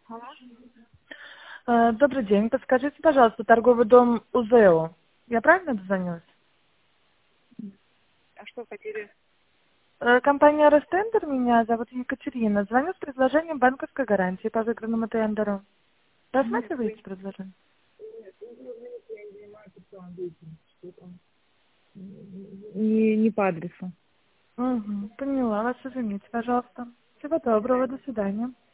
Алло. Добрый день. Подскажите, пожалуйста, торговый дом УЗЭО. Я правильно дозвонилась? А что хотели? Компания Ростендер, меня зовут Екатерина. Звоню с предложением банковской гарантии по выигранному тендеру. Нет, вы Рассматриваете предложение? не по адресу. Угу, поняла вас, извините, пожалуйста. Всего доброго, до свидания.